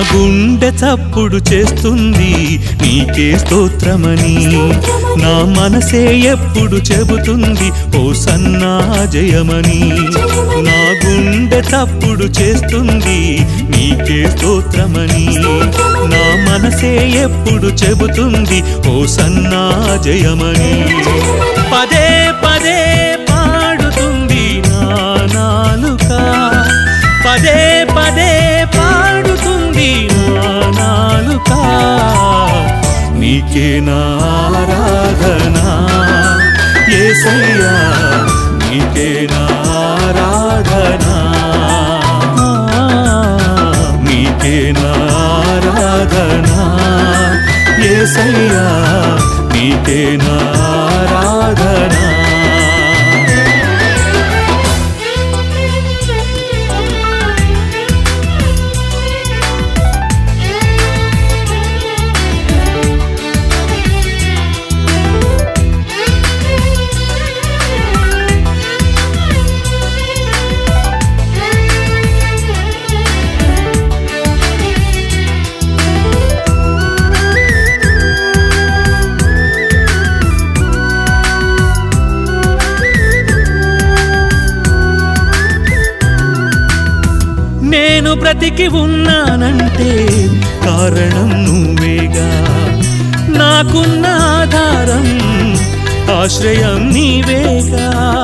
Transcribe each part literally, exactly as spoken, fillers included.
గుండె చప్పుడు చేస్తుంది నీకే స్తోత్రమని, నా మనసే ఎప్పుడు చెబుతుంది ఓ సన్నా జయమని. నా గుండె చప్పుడు చేస్తుంది నీకే స్తోత్రమని, నా మనసే ఎప్పుడు చెబుతుంది ఓ సన్నా జయమని. పదే పదే పాడుతుంది నా నాలుక, పదే పదే పాడుతుంది నా నాలుక. నీకే నా ఆరాధన యేసయ్యా, నీకే నా ఆరాధన, నీకే నా ఆరాధన యేసయ్యా, నీకే నా ఆరాధన. నేను బ్రతికి ఉన్నానంటే కారణం నువ్వేగా, నాకున్న ఆధారం ఆశ్రయం నీవేగా.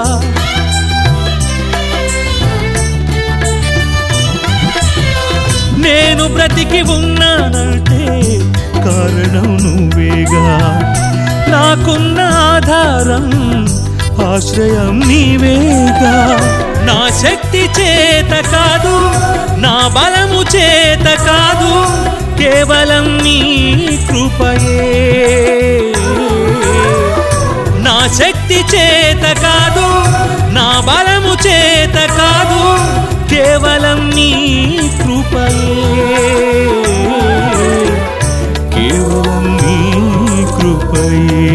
నేను బ్రతికి ఉన్నానంటే కారణం నువ్వేగా, నాకున్న ఆధారం ఆశ్రయం నీవేగా. నా శక్తి చేత కాదు, నా బలము చేత కాదు, కేవలం నీ కృపయే. నా శక్తి చేత కాదు, నా బలము చేత కాదు, కేవలం నీ కృపయే, కేవలం నీ కృపయే.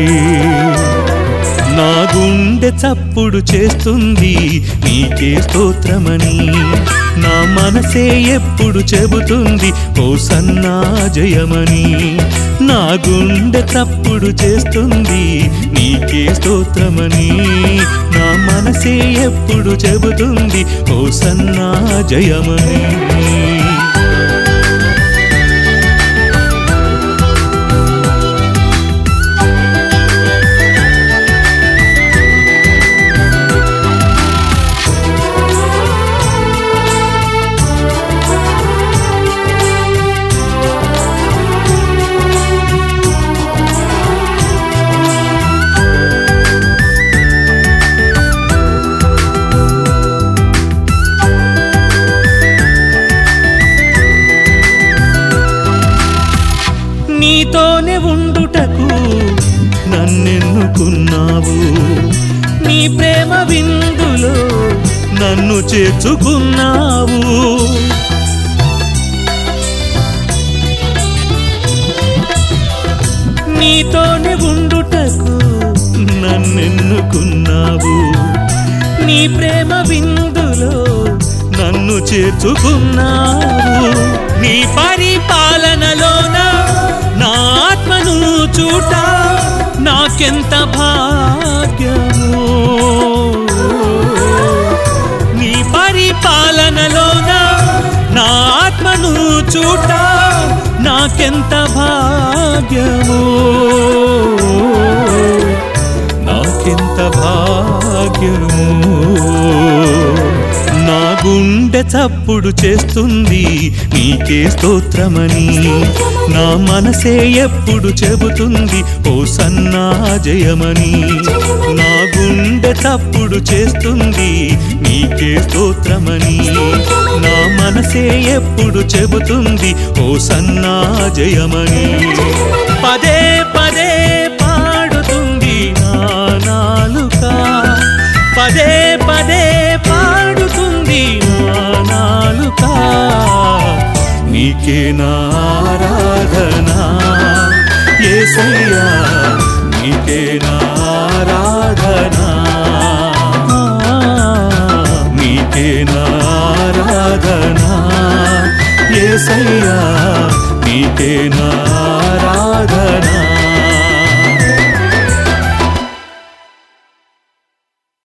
నా గుండె చప్పుడు చేస్తుంది నీకే స్తోత్రమని, నా మనసే ఎప్పుడు చెబుతుంది ఓ సన్నా జయమని. నా గుండె చప్పుడు చేస్తుంది నీకే స్తోత్రమని, నా మనసే ఎప్పుడు చెబుతుంది ఓ సన్నా జయమని. నీతోనే ఉండుటకు నన్నెన్నుకున్నావు, నీ ప్రేమ విందులో నన్ను చేర్చుకున్నావు. నీతోనే ఉండుటకు నన్నెన్నుకున్నావు, నీ ప్రేమ విందులో నన్ను చేర్చుకున్నావు. నీ పరిపాలనలోన నా ఆత్మను చూట నాకెంత భాగ్యము. నీ పరిపాలనలోన నా ఆత్మను చూట నాకెంత భాగ్యము, నాకెంత భాగ్యము. నా గుండె చప్పుడు చేస్తుంది నీకే స్తోత్రమని, నా మనసే ఎప్పుడు చెబుతుంది ఓ సన్నా జయమని. నా గుండె చప్పుడు చేస్తుంది నీకే స్తోత్రమని, నా మనసే ఎప్పుడు చెబుతుంది ఓ సన్నా జయమని. పదే పదే పాడుతుంది నా నాలుక, పదే పదే పాడుతుంది నా నాలుక. నీకే నా ఆరాధన యేసయ్యా, నీకే నా ఆరాధన, నీకే నా ఆరాధన యేసయ్యా నీకే నా ఆరాధన